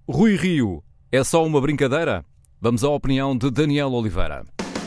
Rui Rio, é só uma brincadeira? Vamos à opinião de Daniel Oliveira.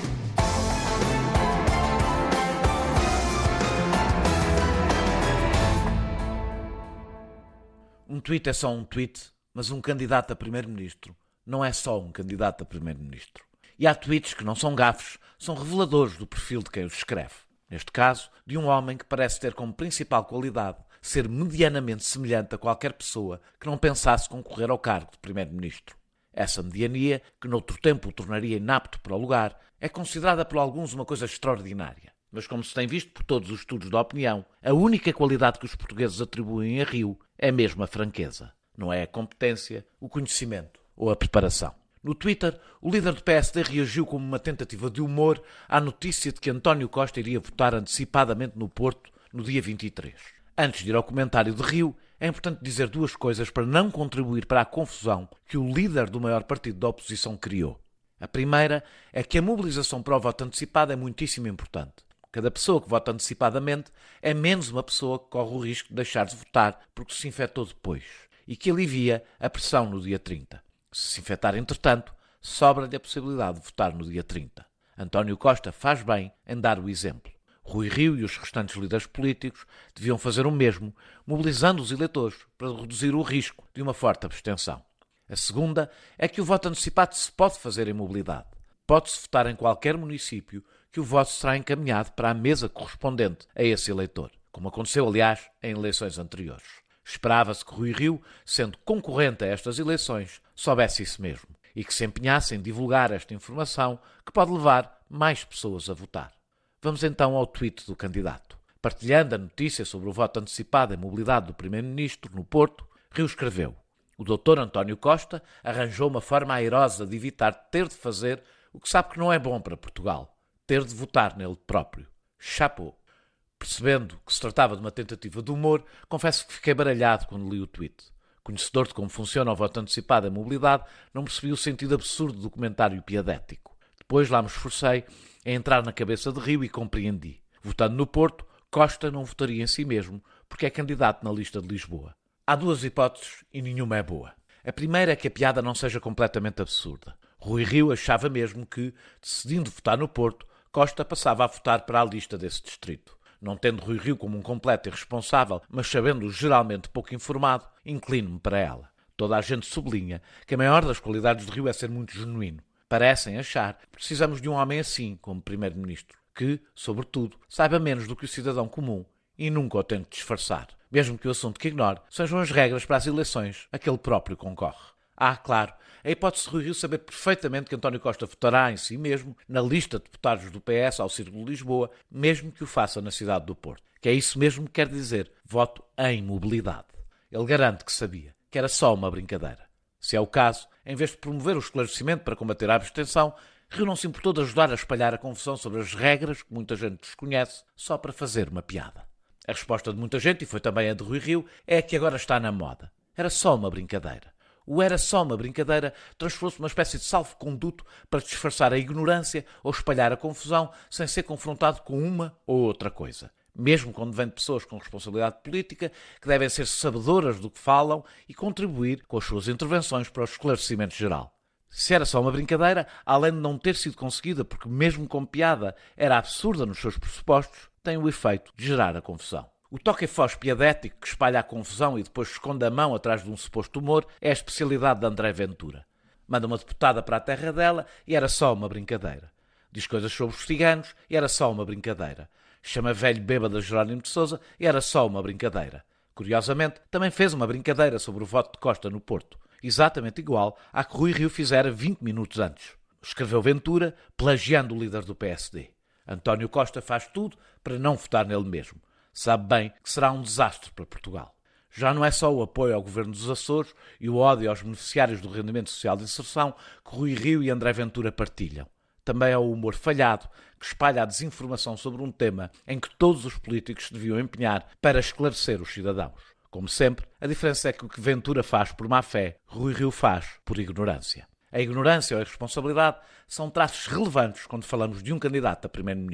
Um tweet é só um tweet, mas um candidato a primeiro-ministro não é só um candidato a primeiro-ministro. E há tweets que não são gafes, são reveladores do perfil de quem os escreve. Neste caso, de um homem que parece ter como principal qualidade ser medianamente semelhante a qualquer pessoa que não pensasse concorrer ao cargo de primeiro-ministro. Essa mediania, que noutro tempo o tornaria inapto para o lugar, é considerada por alguns uma coisa extraordinária. Mas como se tem visto por todos os estudos da opinião, a única qualidade que os portugueses atribuem a Rio é mesmo a franqueza. Não é a competência, o conhecimento ou a preparação. No Twitter, o líder do PSD reagiu como uma tentativa de humor à notícia de que António Costa iria votar antecipadamente no Porto no dia 23. Antes de ir ao comentário de Rio, é importante dizer duas coisas para não contribuir para a confusão que o líder do maior partido da oposição criou. A primeira é que a mobilização para o voto antecipado é muitíssimo importante. Cada pessoa que vota antecipadamente é menos uma pessoa que corre o risco de deixar de votar porque se infectou depois e que alivia a pressão no dia 30. Se infectar entretanto, sobra-lhe a possibilidade de votar no dia 30. António Costa faz bem em dar o exemplo. Rui Rio e os restantes líderes políticos deviam fazer o mesmo, mobilizando os eleitores para reduzir o risco de uma forte abstenção. A segunda é que o voto antecipado se pode fazer em mobilidade. Pode-se votar em qualquer município que o voto será encaminhado para a mesa correspondente a esse eleitor, como aconteceu, aliás, em eleições anteriores. Esperava-se que Rui Rio, sendo concorrente a estas eleições, soubesse isso mesmo e que se empenhasse em divulgar esta informação que pode levar mais pessoas a votar. Vamos então ao tweet do candidato. Partilhando a notícia sobre o voto antecipado em mobilidade do primeiro-ministro no Porto, Rio escreveu: o Dr. António Costa arranjou uma forma airosa de evitar ter de fazer o que sabe que não é bom para Portugal, ter de votar nele próprio. Chapeau. Percebendo que se tratava de uma tentativa de humor, confesso que fiquei baralhado quando li o tweet. Conhecedor de como funciona o voto antecipado em mobilidade, não percebi o sentido absurdo do comentário piadético. Depois lá me esforcei a entrar na cabeça de Rio e compreendi. Votando no Porto, Costa não votaria em si mesmo, porque é candidato na lista de Lisboa. Há duas hipóteses e nenhuma é boa. A primeira é que a piada não seja completamente absurda. Rui Rio achava mesmo que, decidindo votar no Porto, Costa passava a votar para a lista desse distrito. Não tendo Rui Rio como um completo irresponsável, mas sabendo-o geralmente pouco informado, inclino-me para ela. Toda a gente sublinha que a maior das qualidades de Rio é ser muito genuíno. Parecem achar que precisamos de um homem assim como primeiro-ministro, que, sobretudo, saiba menos do que o cidadão comum e nunca o tente disfarçar, mesmo que o assunto que ignore sejam as regras para as eleições a que ele próprio concorre. Claro, a hipótese de Rui Rio saber perfeitamente que António Costa votará em si mesmo na lista de deputados do PS ao Círculo de Lisboa, mesmo que o faça na cidade do Porto. Que é isso mesmo que quer dizer voto em mobilidade. Ele garante que sabia, que era só uma brincadeira. Se é o caso, em vez de promover o esclarecimento para combater a abstenção, Rio não se importou de ajudar a espalhar a confusão sobre as regras que muita gente desconhece, só para fazer uma piada. A resposta de muita gente, e foi também a de Rui Rio, é a que agora está na moda. Era só uma brincadeira. O era só uma brincadeira transformou-se numa espécie de salvo-conduto para disfarçar a ignorância ou espalhar a confusão sem ser confrontado com uma ou outra coisa. Mesmo quando vem de pessoas com responsabilidade política que devem ser sabedoras do que falam e contribuir com as suas intervenções para o esclarecimento geral. Se era só uma brincadeira, além de não ter sido conseguida porque mesmo com piada era absurda nos seus pressupostos, tem o efeito de gerar a confusão. O toque-foz piadético que espalha a confusão e depois esconde a mão atrás de um suposto humor é a especialidade de André Ventura. Manda uma deputada para a terra dela e era só uma brincadeira. Diz coisas sobre os ciganos e era só uma brincadeira. Chama velho bêbado a Jerónimo de Sousa e era só uma brincadeira. Curiosamente, também fez uma brincadeira sobre o voto de Costa no Porto, exatamente igual à que Rui Rio fizera 20 minutos antes. Escreveu Ventura, plagiando o líder do PSD. António Costa faz tudo para não votar nele mesmo. Sabe bem que será um desastre para Portugal. Já não é só o apoio ao governo dos Açores e o ódio aos beneficiários do rendimento social de inserção que Rui Rio e André Ventura partilham. Também é o humor falhado que espalha a desinformação sobre um tema em que todos os políticos se deviam empenhar para esclarecer os cidadãos. Como sempre, a diferença é que o que Ventura faz por má fé, Rui Rio faz por ignorância. A ignorância ou a irresponsabilidade são traços relevantes quando falamos de um candidato a primeiro-ministro.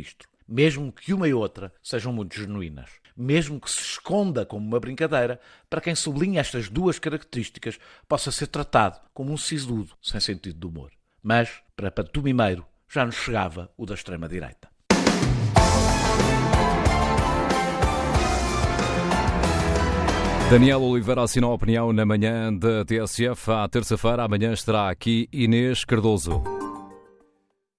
mesmo que uma e outra sejam muito genuínas. Mesmo que se esconda como uma brincadeira, para quem sublinha estas duas características possa ser tratado como um sisudo sem sentido de humor. Mas, para pantomimeiro, já nos chegava o da extrema-direita. Daniel Oliveira assinou a opinião na manhã da TSF. À terça-feira, amanhã estará aqui Inês Cardoso.